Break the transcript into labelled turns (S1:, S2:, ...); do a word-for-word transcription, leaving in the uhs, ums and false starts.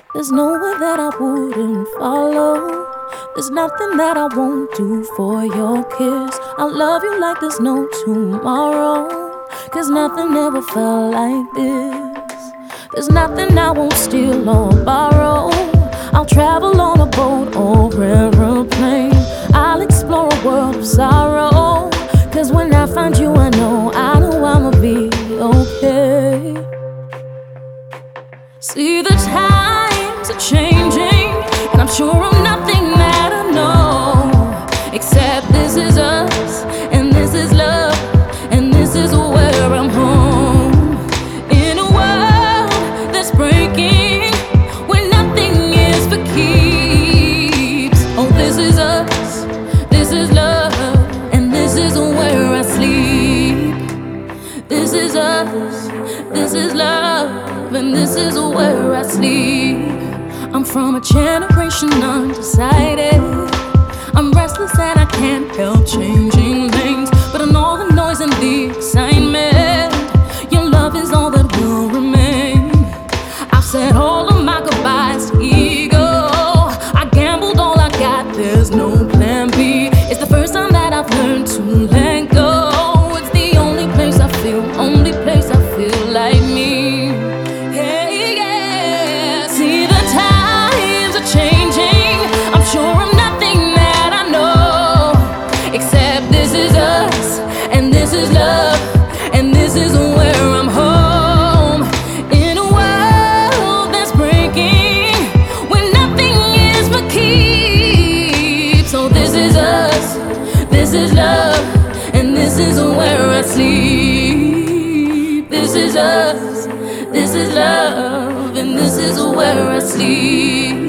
S1: There's nowhere that I wouldn't follow. There's nothing that I won't do for your kiss. I love you like there's no tomorrow, 'cause nothing ever felt like this. There's nothing I won't steal or borrow. I'll travel on a boat or aeroplane. I'll explore a world of sorrow, 'cause when I find you I know, I know I'ma be okay. See, the times are changing, and I'm sure of nothing that I know, except this is us, and this is love, and this is where I'm home. In a world that's breaking, where nothing is for keeps. Oh, this is us, this is love, and this is where I sleep. This is us, this is love, and this is where I sleep. I'm from a generation undecided. I'm restless and I can't help changing lanes, but in all the noise and the excitement, your love is all that will remain. I've said all of my goodbyes to ego. I gambled all I got, there's no plan B. It's the first time that I've learned to let go. It's the only place I feel, only place I feel like me. This is love, and this is where I sleep. This is us, this is love, and this is where I sleep.